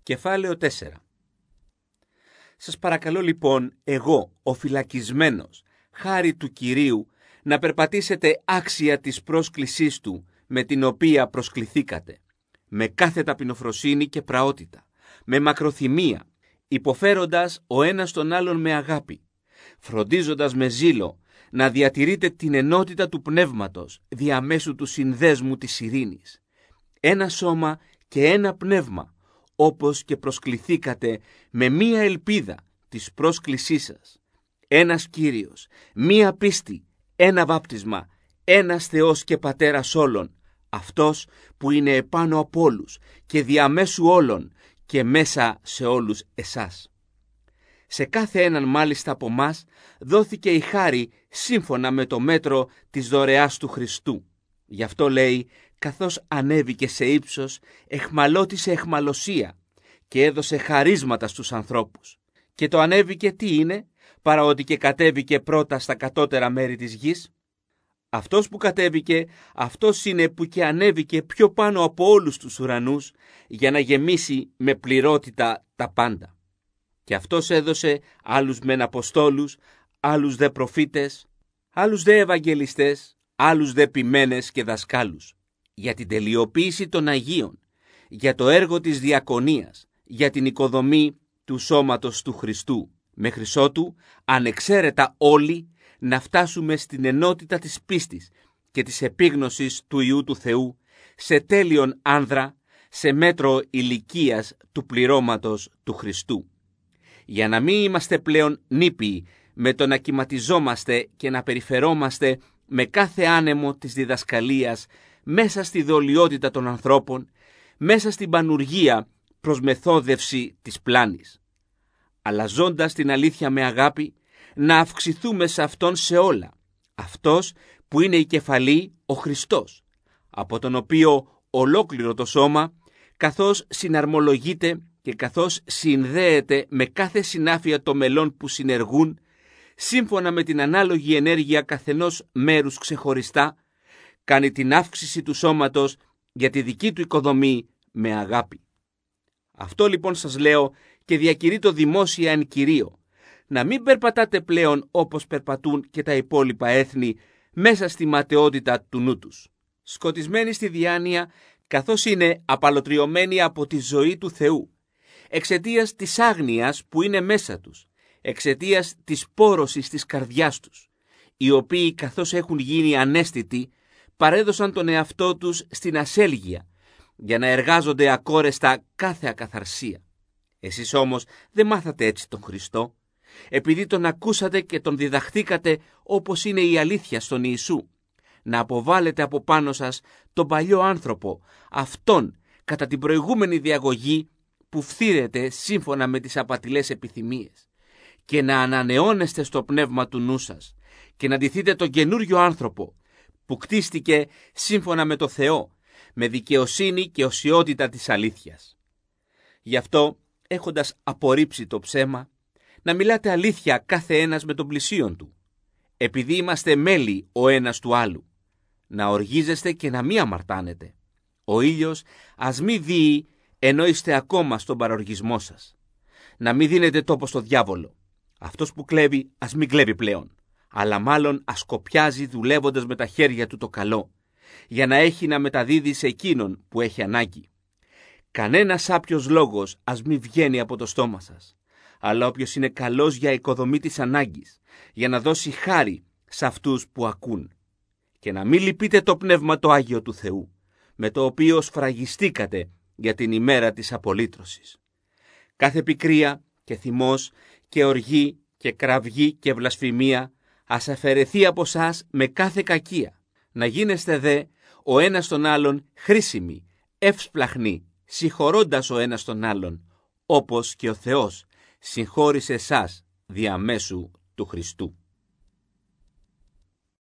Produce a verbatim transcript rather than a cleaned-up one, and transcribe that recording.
Κεφάλαιο τέσσερα. Σας παρακαλώ λοιπόν εγώ, ο φυλακισμένος, χάρη του Κυρίου, να περπατήσετε άξια της πρόσκλησής Του με την οποία προσκληθήκατε, με κάθε ταπεινοφροσύνη και πραότητα, με μακροθυμία, υποφέροντας ο ένας τον άλλον με αγάπη, φροντίζοντας με ζήλο να διατηρείτε την ενότητα του πνεύματος διαμέσου του συνδέσμου της ειρήνης. Ένα σώμα και ένα πνεύμα, όπως και προσκληθήκατε με μία ελπίδα της πρόσκλησής σας. Ένας Κύριος, μία πίστη, ένα βάπτισμα, ένας Θεός και Πατέρας όλων, Αυτός που είναι επάνω από όλους και διαμέσου όλων και μέσα σε όλους εσάς. Σε κάθε έναν μάλιστα από μας δόθηκε η χάρη σύμφωνα με το μέτρο της δωρεάς του Χριστού. Γι' αυτό λέει, καθώς ανέβηκε σε ύψος, εχμαλώτησε εχμαλωσία και έδωσε χαρίσματα στους ανθρώπους. Και το ανέβηκε τι είναι, παρά ότι και κατέβηκε πρώτα στα κατώτερα μέρη της γης. Αυτός που κατέβηκε, αυτός είναι που και ανέβηκε πιο πάνω από όλους τους ουρανούς, για να γεμίσει με πληρότητα τα πάντα. Και αυτός έδωσε άλλους μεν αποστόλους, άλλους δε προφήτες, άλλους δε ευαγγελιστές, άλλους δε ποιμένες και δασκάλους, για την τελειοποίηση των Αγίων, για το έργο της διακονίας, για την οικοδομή του σώματος του Χριστού, μέχρι ότου ανεξαίρετα όλοι να φτάσουμε στην ενότητα της πίστης και της επίγνωσης του Υιού του Θεού, σε τέλειον άνδρα, σε μέτρο ηλικίας του πληρώματος του Χριστού. Για να μην είμαστε πλέον νήπιοι με το να κυματιζόμαστε και να περιφερόμαστε με κάθε άνεμο της διδασκαλίας μέσα στη δολιότητα των ανθρώπων, μέσα στην πανουργία προς μεθόδευση της πλάνης. Αλλά ζώντας την αλήθεια με αγάπη, να αυξηθούμε σε Αυτόν σε όλα. Αυτός που είναι η κεφαλή, ο Χριστός, από τον οποίο ολόκληρο το σώμα, καθώς συναρμολογείται και καθώς συνδέεται με κάθε συνάφεια των μελών που συνεργούν, σύμφωνα με την ανάλογη ενέργεια καθενός μέρους ξεχωριστά, κάνει την αύξηση του σώματος για τη δική του οικοδομή με αγάπη. Αυτό λοιπόν σας λέω και διακηρύττω δημόσια εν Κυρίω, να μην περπατάτε πλέον όπως περπατούν και τα υπόλοιπα έθνη μέσα στη ματαιότητα του νου τους, σκοτισμένοι στη διάνοια, καθώς είναι απαλωτριωμένοι από τη ζωή του Θεού, εξαιτίας της άγνοιας που είναι μέσα τους, εξαιτίας της πόρωσης της καρδιάς τους, οι οποίοι καθώς έχουν γίνει ανέστητοι, παρέδωσαν τον εαυτό τους στην ασέλγεια, για να εργάζονται ακόρεστα κάθε ακαθαρσία. Εσείς όμως δεν μάθατε έτσι τον Χριστό, επειδή τον ακούσατε και τον διδαχθήκατε όπως είναι η αλήθεια στον Ιησού, να αποβάλλετε από πάνω σας τον παλιό άνθρωπο, αυτόν κατά την προηγούμενη διαγωγή που φθήρεται σύμφωνα με τις απατηλές επιθυμίες, και να ανανεώνεστε στο πνεύμα του νου σας και να ντυθείτε τον καινούριο άνθρωπο που κτίστηκε σύμφωνα με το Θεό, με δικαιοσύνη και οσιότητα της αλήθειας. Γι' αυτό, έχοντας απορρίψει το ψέμα, να μιλάτε αλήθεια κάθε ένας με τον πλησίον του, επειδή είμαστε μέλη ο ένας του άλλου, να οργίζεστε και να μη αμαρτάνετε. Ο ήλιος ας μη δείει ενώ είστε ακόμα στον παροργισμό σας. Να μην δίνετε τόπο στο διάβολο. Αυτός που κλέβει ας μην κλέβει πλέον, αλλά μάλλον ας σκοπιάζει δουλεύοντας με τα χέρια του το καλό, για να έχει να μεταδίδει σε εκείνον που έχει ανάγκη. Κανένας άπιος λόγος ας μη βγαίνει από το στόμα σας, αλλά όποιος είναι καλός για οικοδομή της ανάγκης, για να δώσει χάρη σε αυτούς που ακούν. Και να μην λυπείτε το πνεύμα το Άγιο του Θεού, με το οποίο σφραγιστήκατε για την ημέρα της απολύτρωσης. Κάθε πικρία και θυμός και οργή και κραυγή και βλασφημία ας αφαιρεθεί από σας με κάθε κακία, να γίνεστε δε ο ένας τον άλλον χρήσιμοι, εύσπλαχνοι, συγχωρώντας ο ένας τον άλλον, όπως και ο Θεός συγχώρησε εσάς διαμέσου του Χριστού.